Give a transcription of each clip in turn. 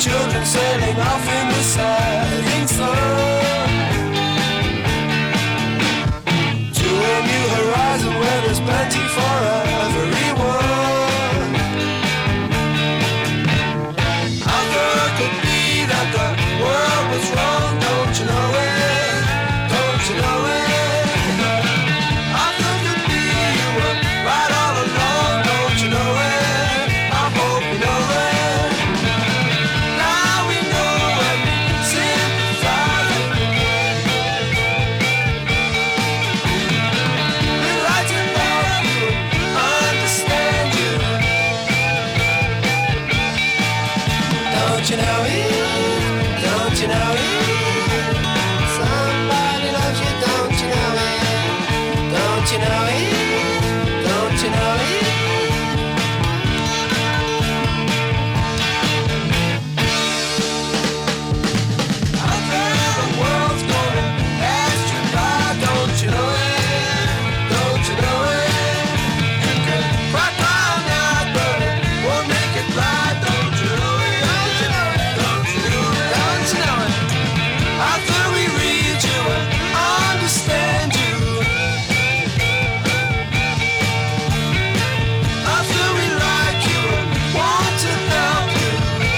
children sailing off in the setting sun to a new horizon where there's plenty for everyone. I thought it could be that the world was wrong, don't you know it? Don't you know it? I thought it could be you were right all along, don't you know it? I hope you know it. Now we know and sympathize. We like to help you, understand you. Don't you know it? Don't you know it? Somebody loves you, don't you know it? Don't you know it? Don't you know it? Out there the world's gonna pass you by, don't you know it? Don't you know it? You can cry now, but it won't make it right, don't you know it? Don't you know it? Don't you know it? Don't you know it? After we read you and understand you, after we like you and want to help you,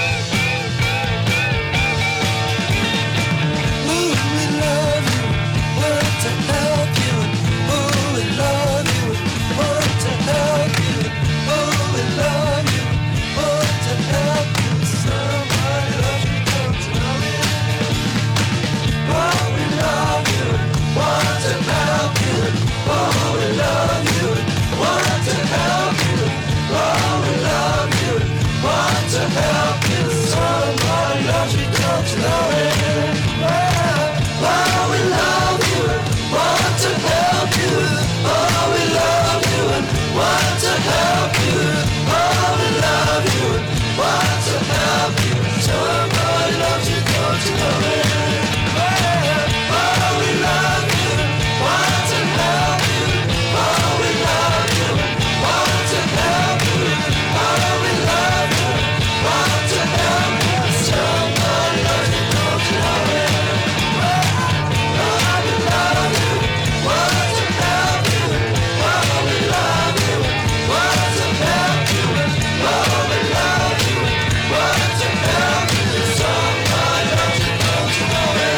ooh, we love you, want to help you, ooh, we love you, want to help you, ooh, we love you, want to help you. Somebody loves you, don't you know it? Oh, we love you, want to help you. Oh, we love you, want to help you. Oh, we love you, want to help you. Somebody loves you, don't you know it? Oh, we love you, want to help you. Oh, we love you, want to help you. Oh, we love you, want to help you. Somebody loves you, don't you know it? Oh, we love you, want to help you. Oh, we love you, want to help you. Oh, we love you, want to help you. Somebody loves you, don't you know it? Oh, we love you, want to help you. Oh, we love you, want to help you. Oh, we love you, want to help you. Somebody loves you, don't you know it?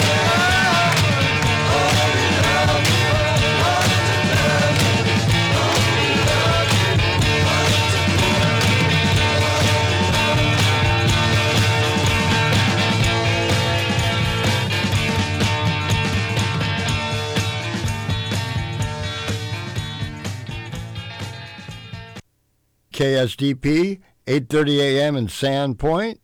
KSDP, 8:30 a.m. in Sandpoint,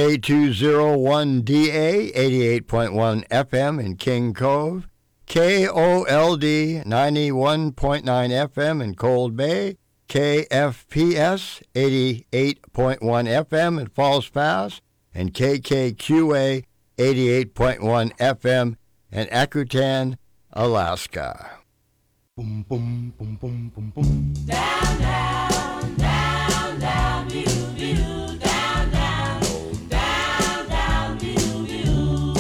K201DA, 88.1 FM in King Cove, KOLD, 91.9 FM in Cold Bay, KFPS, 88.1 FM in Falls Pass, and KKQA, 88.1 FM in Akutan, Alaska. Boom, boom, boom, boom, boom, boom. Down, down, down, down, view, view, down, down, down, down, view, view.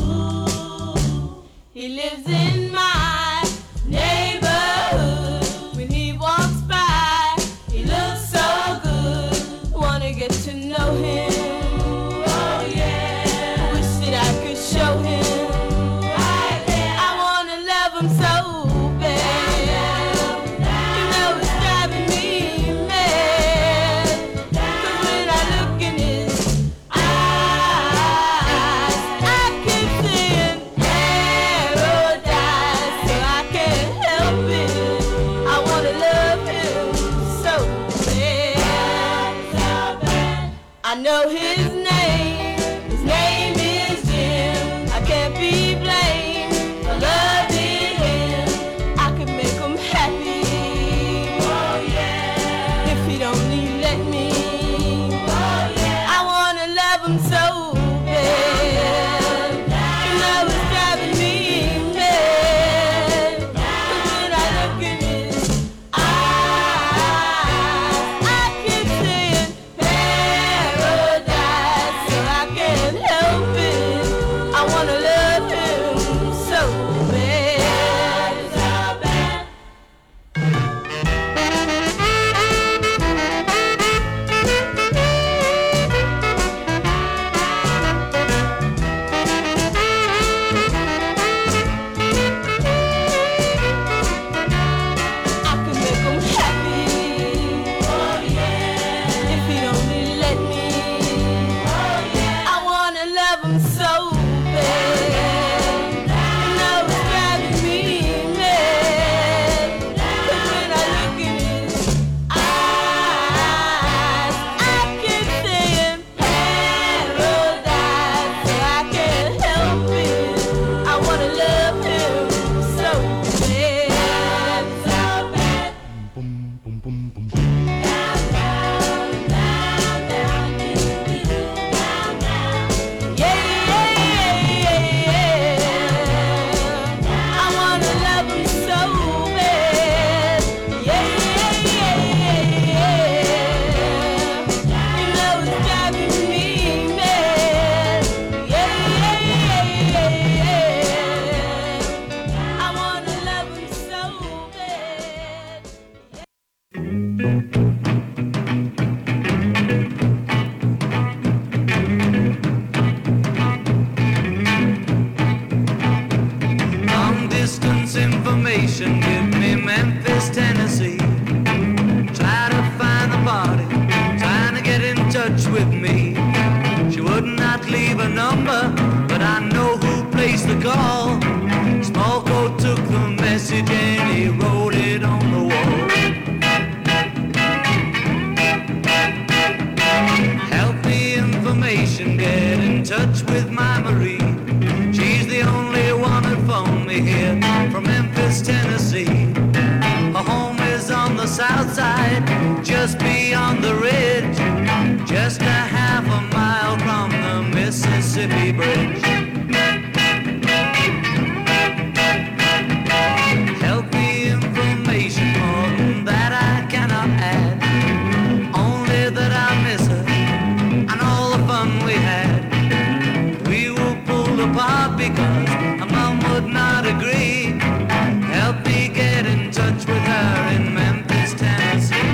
He lives in my neighborhood. When he walks by, he looks so good. Wanna get to know him. Oh yeah. Wish that I could show him. I wanna love him so bad. You know it's driving me mad. 'Cause when I look in his eyes, I keep seeing paradise. So I can't help it. I wanna love him so bad. I know his name. His name is Jim. I can't be blamed for loving him. I could make him happy. Oh yeah. If he'd only let me. Oh yeah. I wanna love him so bad. You know it's driving me mad. 'Cause when I look in his eyes, I keep seeing paradise. outside, just beyond the ridge, just a half a mile from the Mississippi Bridge. Healthy information, more than that I cannot add. Only that I miss her and all the fun we had. We were pulled apart because a mom would not agree. Help me get in touch with her in Memphis, Tennessee.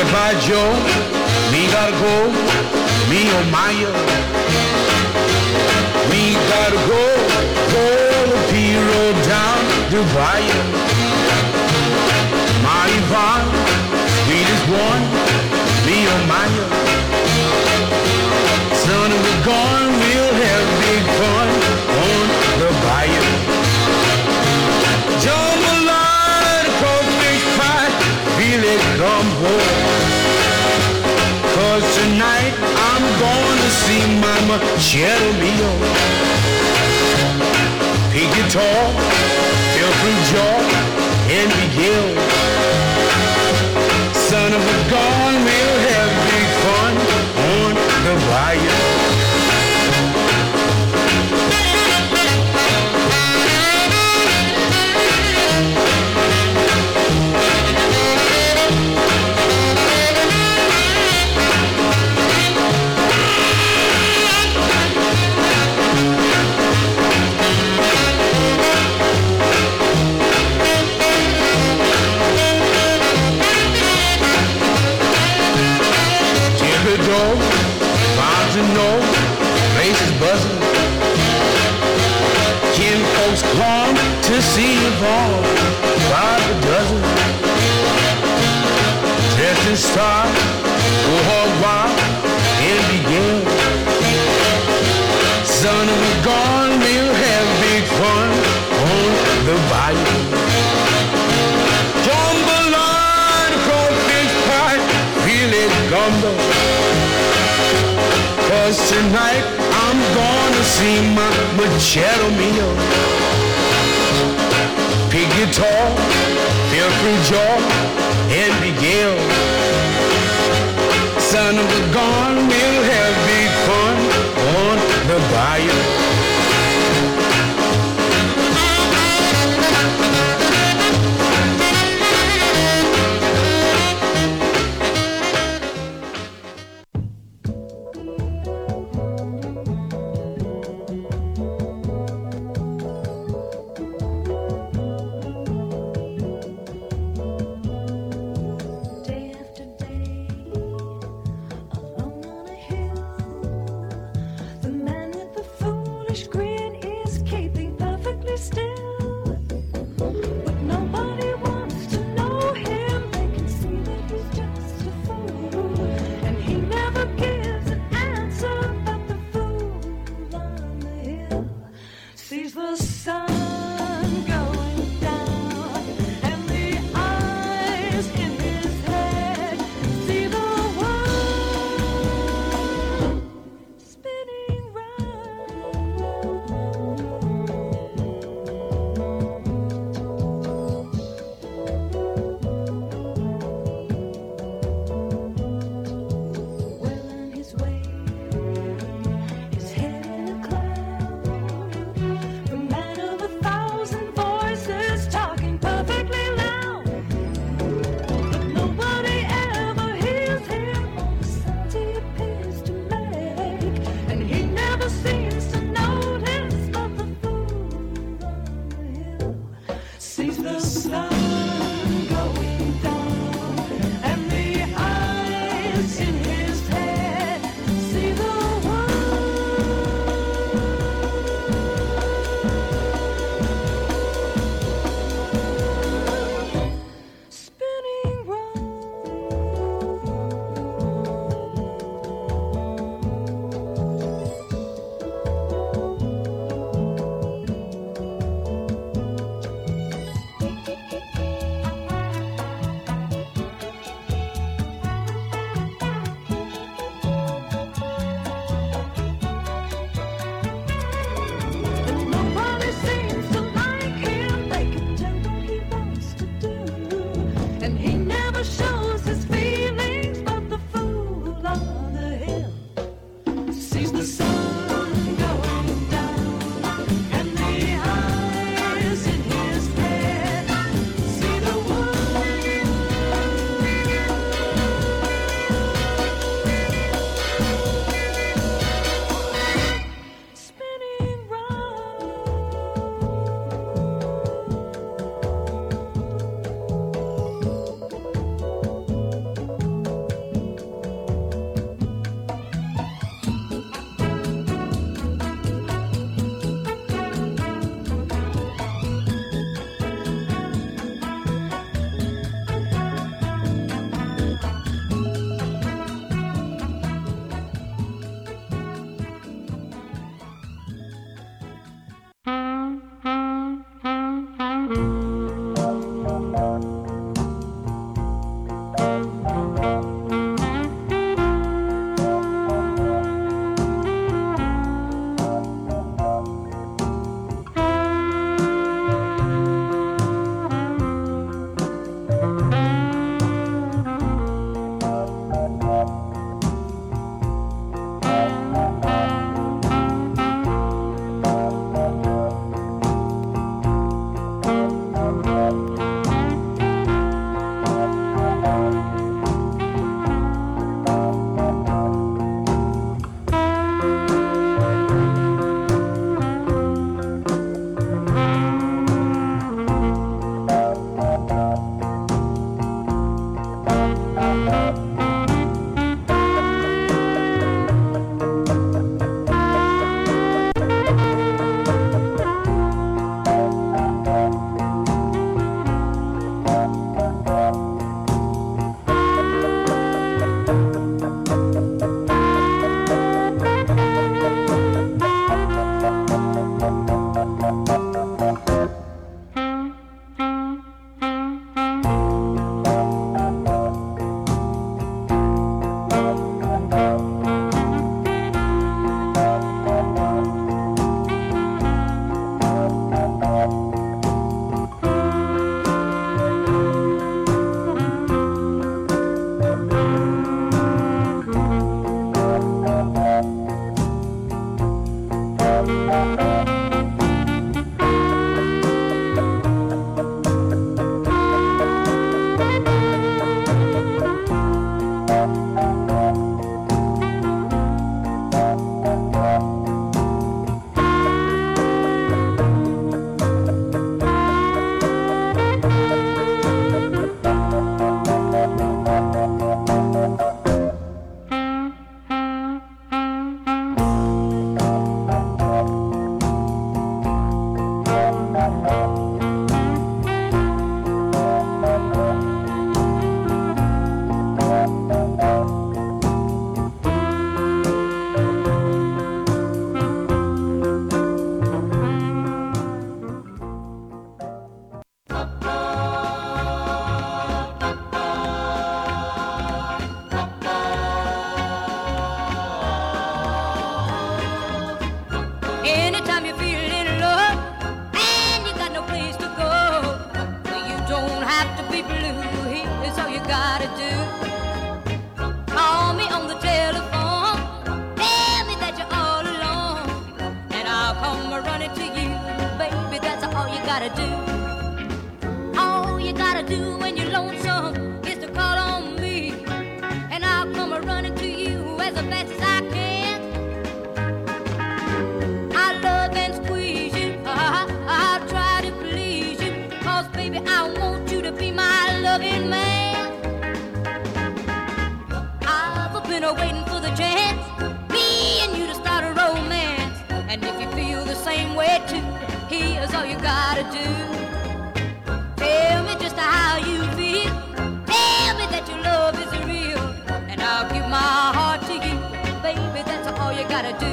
by Joe, we gotta go, me oh Maya. We gotta go the P road down to Bahia. My Yvonne, sweetest one, me oh Maya. Son of a gun, we'll have big fun on the bayou. Jambalaya, crawfish pie, feel it gumbo. 'Cause tonight I'm gonna see Mama Cheryl Mio. Pig guitar, feel through jaw, and Miguel. Son of a gun, we'll have big fun on the bayou. Dog, bound to know, place is buzzing. Kin folks come to see you fall by the dozen. Dressed in style, go hog wild, and begin. Son of a gun, we'll have big fun on the bayou. Jambalaya, crawfish pie, feel it gumbo. 'Cause tonight I'm gonna see my Machado Mio. Pig guitar, feel free jaw, and Miguel. Son of a gun, we'll have big fun on the bayou. Anytime you're feeling love and you got no place to go, you don't have to be blue. Here's all you gotta do. Call me on the telephone, tell me that you're all alone, and I'll come running to you, baby. That's all you gotta do. All you gotta do when you're lonesome is to call on me, and I'll come running to you as fast as I can. I love and squeeze you, I'll try to please you, 'cause baby I want you to be my loving man. I've been waiting for the chance, me and you to start a romance, and if you feel the same way too, here's all you gotta do. Tell me just how you feel, tell me that your love is real, and I'll give my heart to you, baby, that's all you gotta do.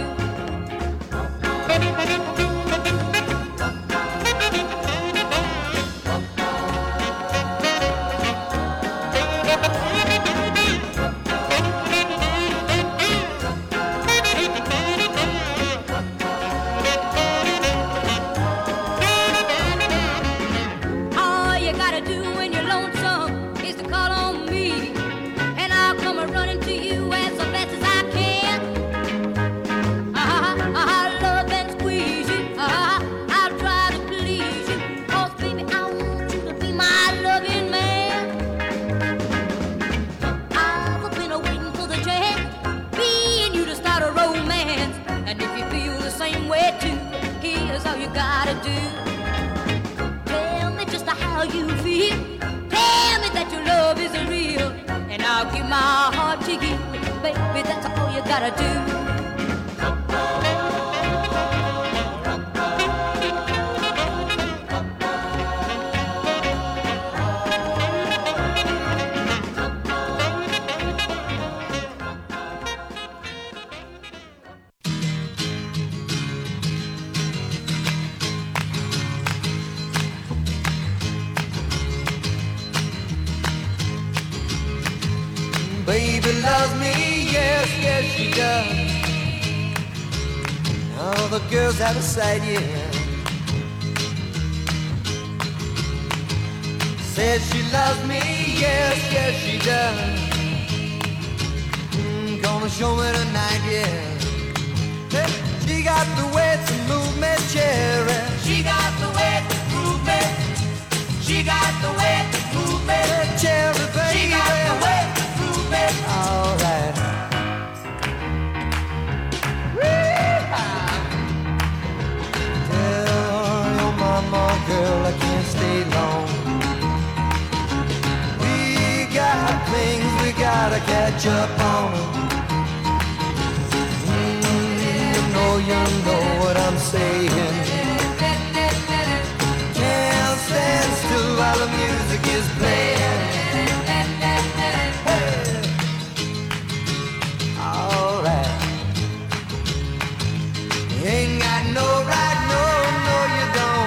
All you gotta do when you're lonesome is to call on me, and I'll come running to you as fast as I can. I'll love and squeeze you, I'll try to please you, 'cause baby I want you to be my loving man. I've been waiting for the chance, me and you to start a romance, and if you feel the same way too, here's all you gotta do. Tell me just how you feel, tell me that your love is real, and I'll give my heart to you, baby, that's all you gotta do. Baby loves me, yes, yes she does. All the girls out of sight, yeah. Says she loves me, yes, yes she does. Gonna show me tonight, yeah. Hey, she got the way to move me, cherry. She got the way to move me. She got the way to move me, cherry, baby. She got the way to move me. All right. Tell your mama, girl, I can't stay long. We got things we you gotta catch up on her. You know what I'm saying. Can't stand still while the music is playing. Hey. Alright. You ain't got no right, no, you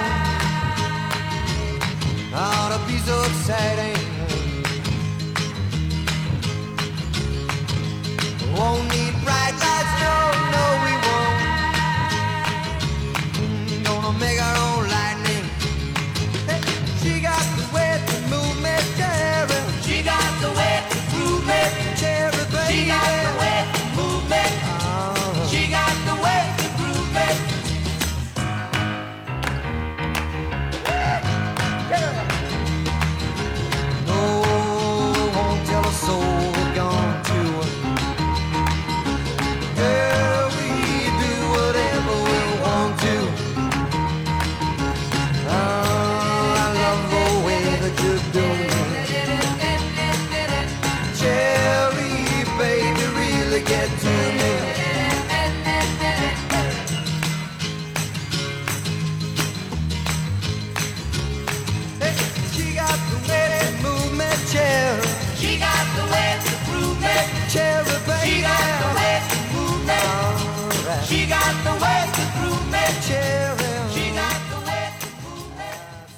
don't. Ought to be so exciting. Won't need bright lights, no, we won't. Make our own lightning. Hey, she got the way to move me, Jerry. She got the way to move me, Jerry, baby. She got the way to move me. She got the way to groove me. No, won't tell a soul we're gone to. Girl, we do whatever we want to. Get to me. Hey, she got the way to move me, Cherry. She got the way to prove me, Cherry, baby. She got the way to move me. Right. She got the way to prove me, Cherry. She got the way to prove me.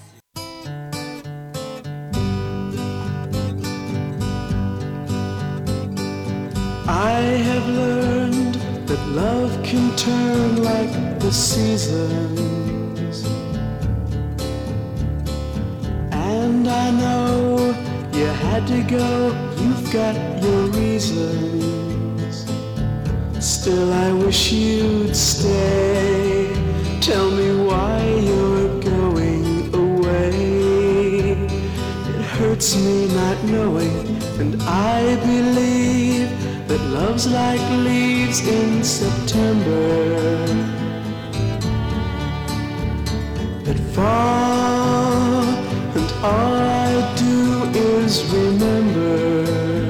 I have learned that love can turn like the seasons, and I know you had to go, you've got your reasons. Still I wish you'd stay, tell me why you're going away. It hurts me not knowing, and I believe that love's like leaves in September that fall, and all I do is remember.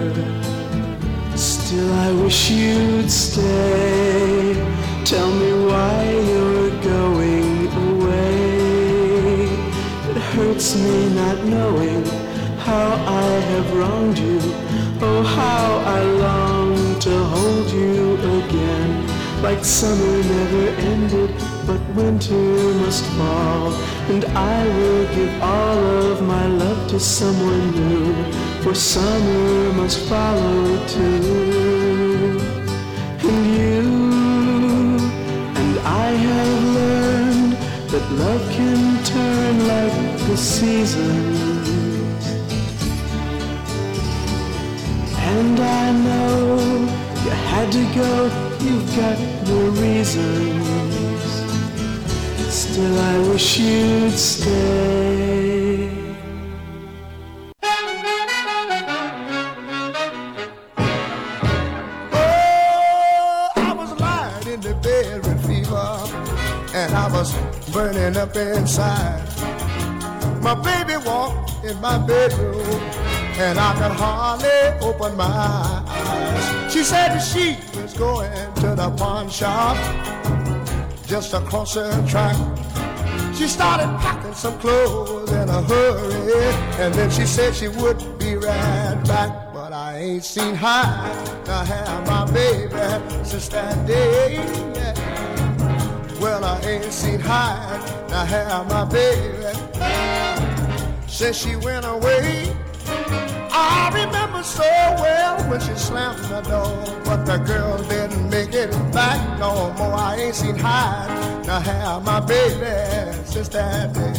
Still I wish you'd stay, tell me why you're going away. It hurts me not knowing how I have wronged you. Oh, how I long to hold you again, like summer never ended, but winter must fall. And I will give all of my love to someone new, for summer must follow too. And you and I have learned that love can turn like the seasons. And I know you had to go, you've got your reasons. Still I wish you'd stay. Oh, I was lying in the bed with fever, and I was burning up inside. My baby walked in my bedroom, and I could hardly open my eyes. She said that she was going to the pawn shop just across the track. She started packing some clothes in a hurry, and then she said she would be right back. But I ain't seen her to have my baby since that day. Yeah. Well, I ain't seen her to have my baby since she went away. I remember so well when she slammed the door, but the girl didn't make it back no more. I ain't seen her to have my baby since that day.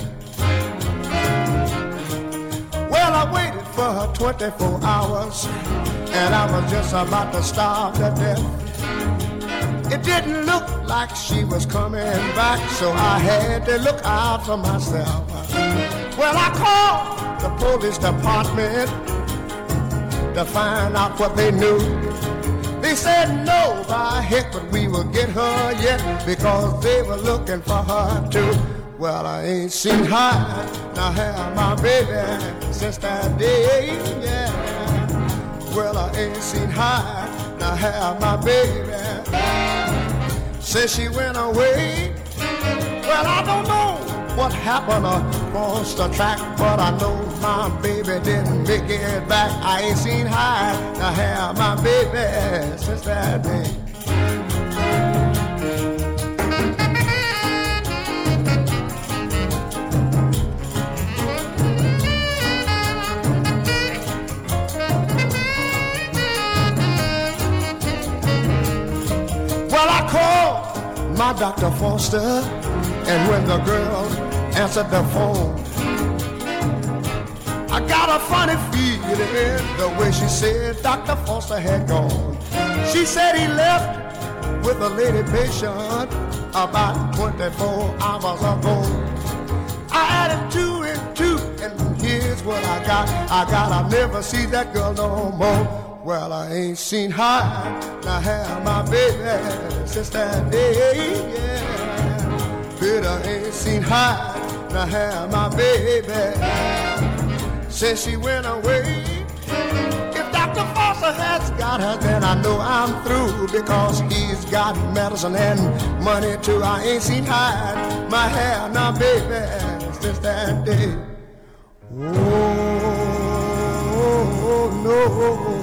Well, I waited for her 24 hours, and I was just about to starve to death. It didn't look like she was coming back, so I had to look out for myself. Well, I called the police department to find out what they knew. They said no, by heck, but we will get her yet, because they were looking for her too. Well, I ain't seen her, now have my baby since that day, yeah. Well, I high to have my baby. Since she went away, well, I don't know what happened across the track, but I know my baby didn't make it back. I ain't seen high to have my baby since that day. Well, I called my Dr. Foster, and when the girl answered the phone, I got a funny feeling the way she said Dr. Foster had gone. She said he left with a lady patient about 24 hours ago. I added 2 and 2, and here's what I got. I'll never see that girl no more. Well, I ain't seen high to have my baby since that day, yeah. But I ain't seen high to have my baby since she went away. If Dr. Foster has got her, then I know I'm through, because he's got medicine and money too. I ain't seen high my hair, now baby, since that day. Oh, no.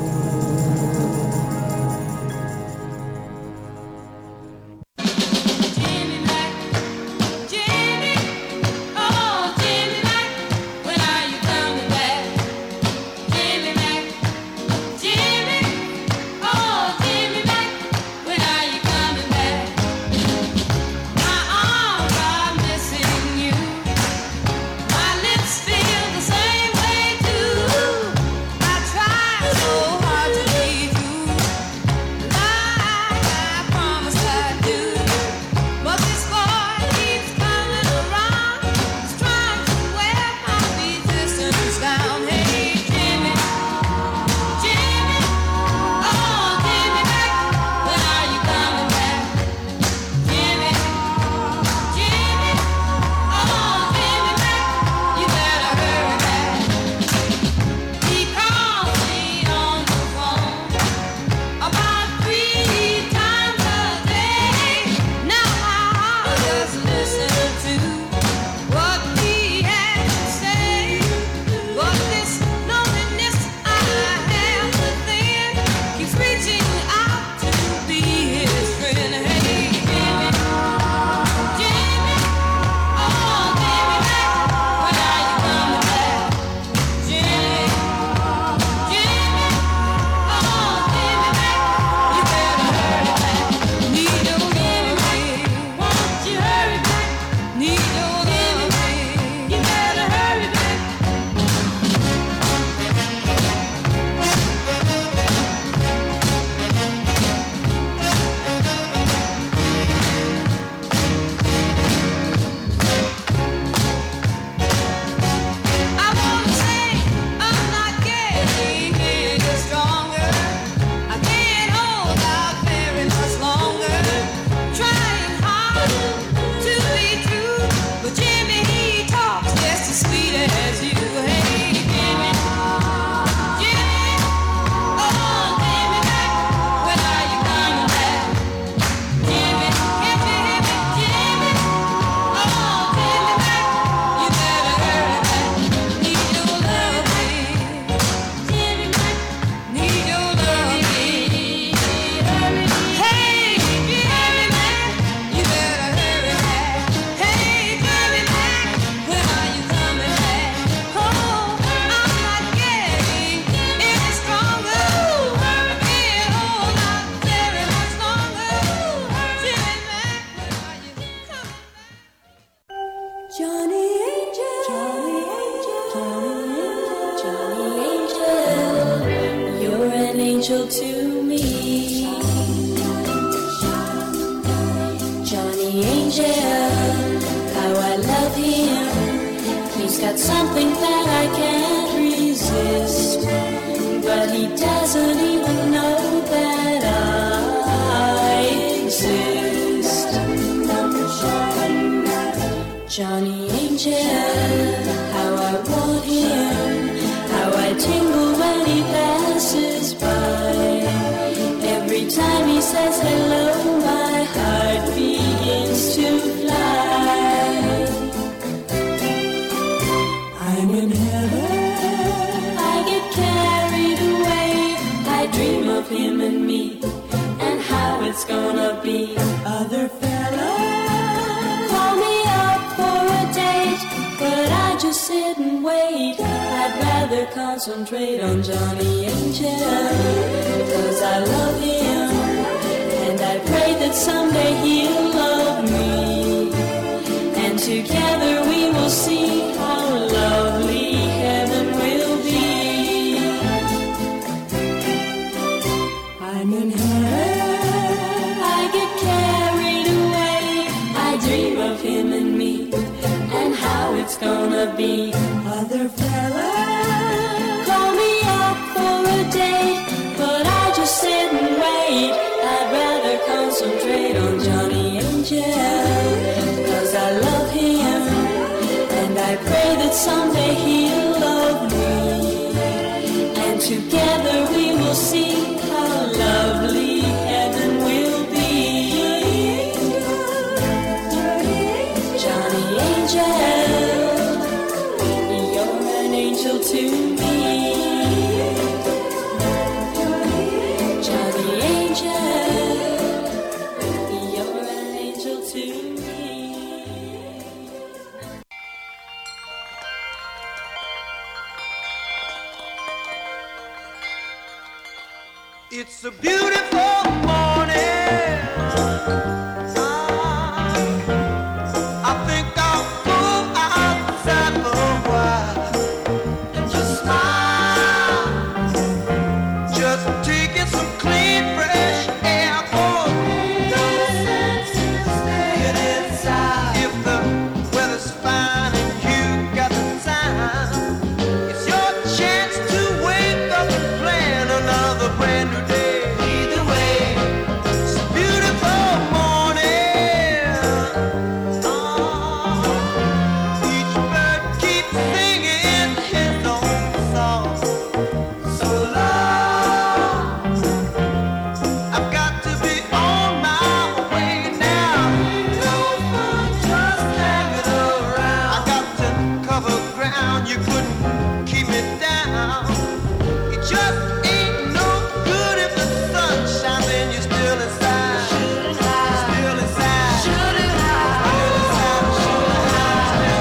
angel to me. Johnny Angel, how I love him. He's got something that I can't resist, but he doesn't even know that I exist. Johnny Angel, how I want him, how I tingle when he passes by. concentrate on Johnny Angel, because I love him, and I pray that someday he'll love me, and together we will see how lovely heaven will be. I'm in heaven, I get carried away, I dream of him and me, and how it's gonna be. Other fellas call me up for a date, but I just sit and wait. I'd rather concentrate on Johnny Angel, 'cause I love him, and I pray that someday he'll love me, and together we will see how lovely heaven will be. Johnny Angel, angel to me, Johnny Angel, you're an angel to me. It's a beautiful morning. I think I'll go outside for a while. Taking some clean, fresh air. Oh, no sense in staying inside. If the weather's fine and you got the time, it's your chance to wake up and plan another brand new day. Either way, it's a beautiful morning. Oh, each bird keeps singing his own song. So long. You couldn't keep me down. It just ain't no good if the sun shines and you're still inside. Shooting high, still inside. Shooting high, still inside. Shooting high, still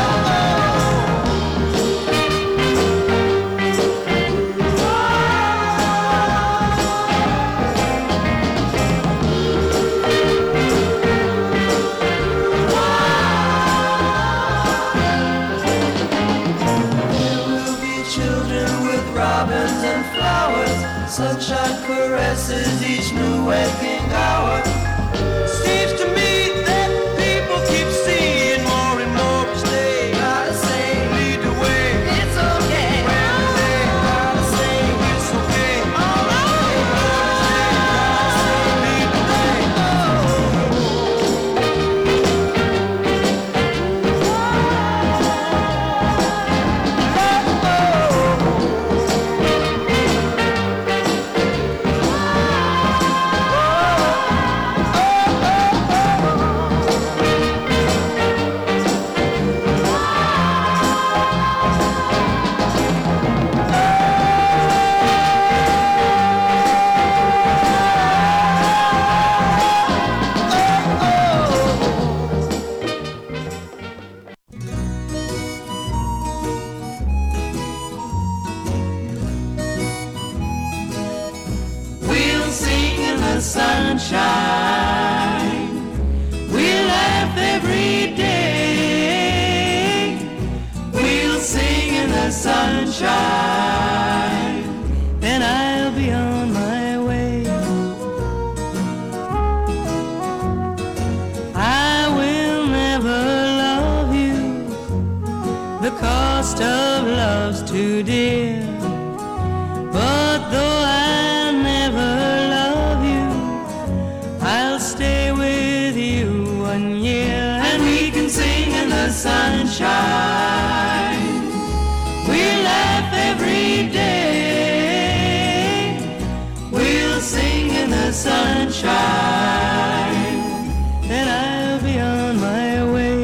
robins and flowers, sunshine caresses each new waking hour. Seems to me that people keep seeing more and more each day. Gotta say, lead the way. It's okay. When they gotta say, it's okay. All right. Gotta say, lead the way. Sunshine, we'll laugh every day. We'll sing in the sunshine, then I'll be on my way. I will never love you, the cost of love's too dear. But though I never love you, I'll stay with you 1 year, and we can sing in the sunshine. We'll laugh every day. We'll sing in the sunshine, then I'll be on my way.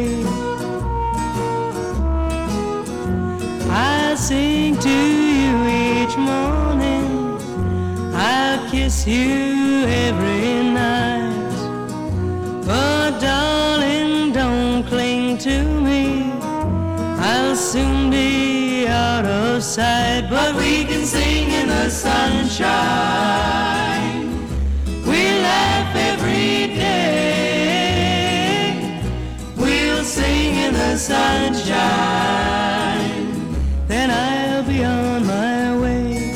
I'll sing to you each morning, I'll kiss you every night. But darling, don't cling to me, I'll soon be out of of sight, but we can sing in the sunshine. We laugh every day. We'll sing in the sunshine. Then I'll be on my way.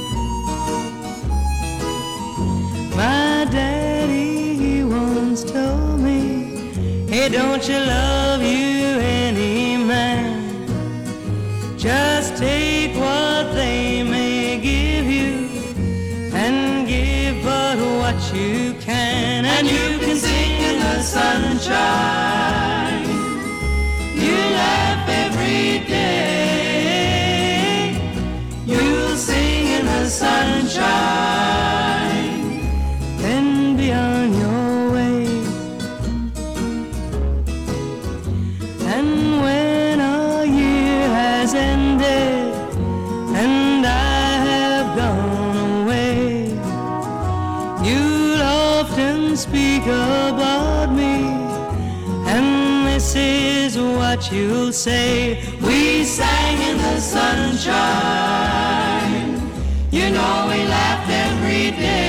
My daddy, he once told me, hey, don't you love you any man? Just take what they may give you and give but what you can, and you can sing in the sunshine. You laugh every day. You'll sing in the sunshine. Then be on your way. And when a year has ended and I have gone away, you'll often speak about me, and this is what you'll say. We sang in the sunshine. You know we laughed every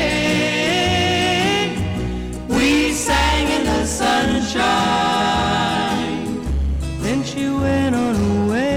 day. We sang in the sunshine. Then she went on her way.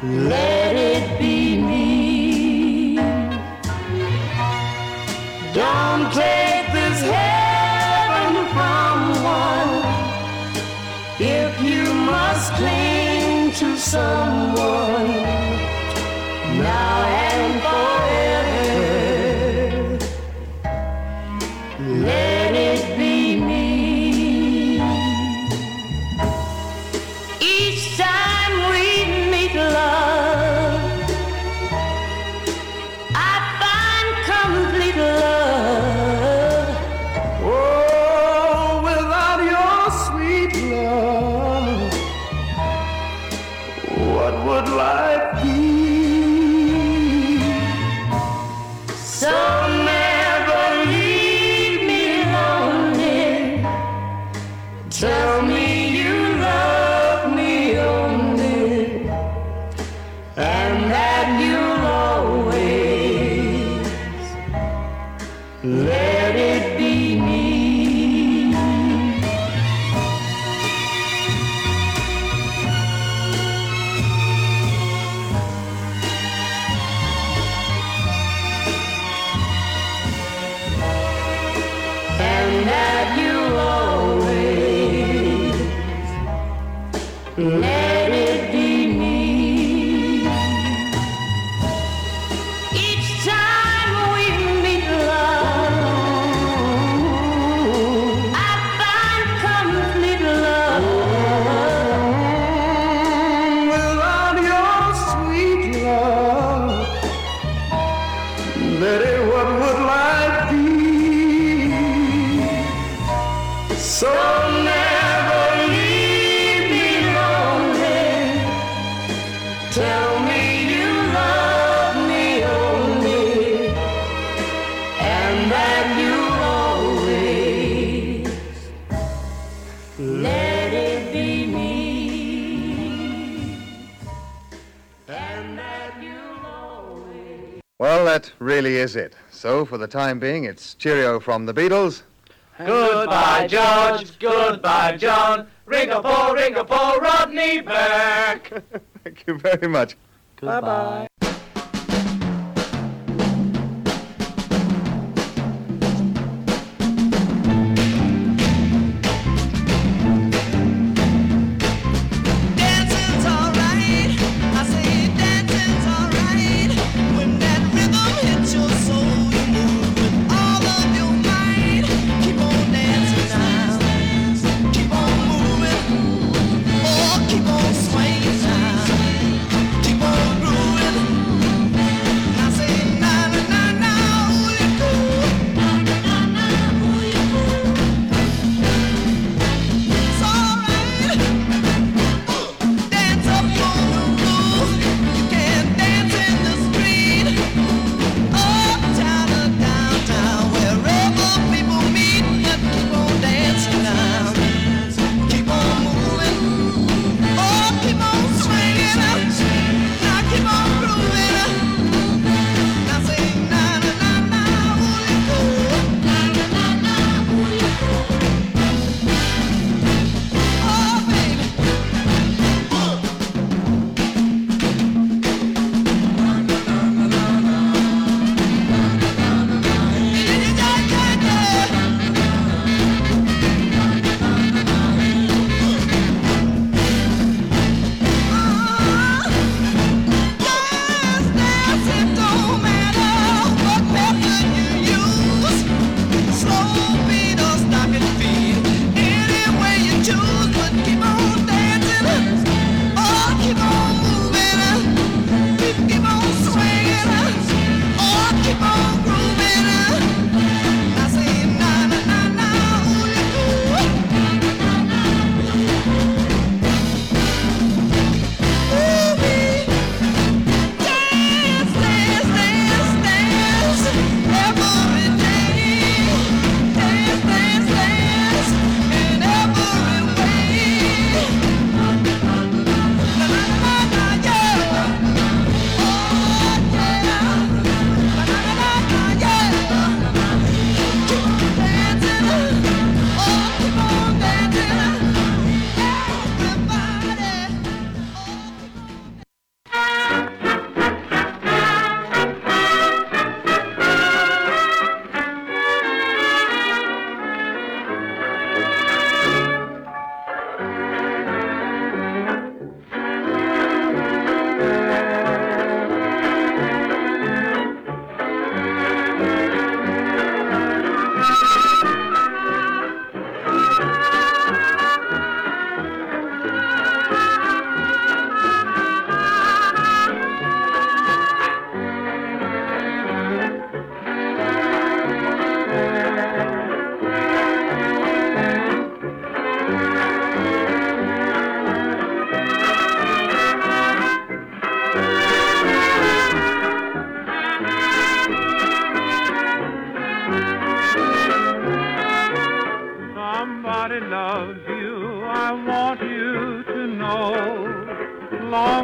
let it be me. Don't take this heaven from one if you must cling to someone now and forever. Let it be me. Each time we meet, love, I find complete love. Oh, without your sweet love, what would life be? So never leave me lonely. Tell me you love me only, and that you'll always let it be me. And that you'll always let it be me. Each time we meet, love, I find complete love. Without your sweet love, Betty, what would life be? So never leave me lonely. Tell me you love me only, and that you'll always let it be me, and that you'll always. Well, that really is it. So, for the time being, it's cheerio from the Beatles. Goodbye, George. Goodbye, John. Ring-a-po, Rodney Burke. Thank you very much. Bye-bye. Dancing's alright. I say dancing's alright. When that rhythm hits your soul, you move with all of your might. Keep on dancing now. Keep on moving. Oh, keep on swinging now. Keep on grooving. long.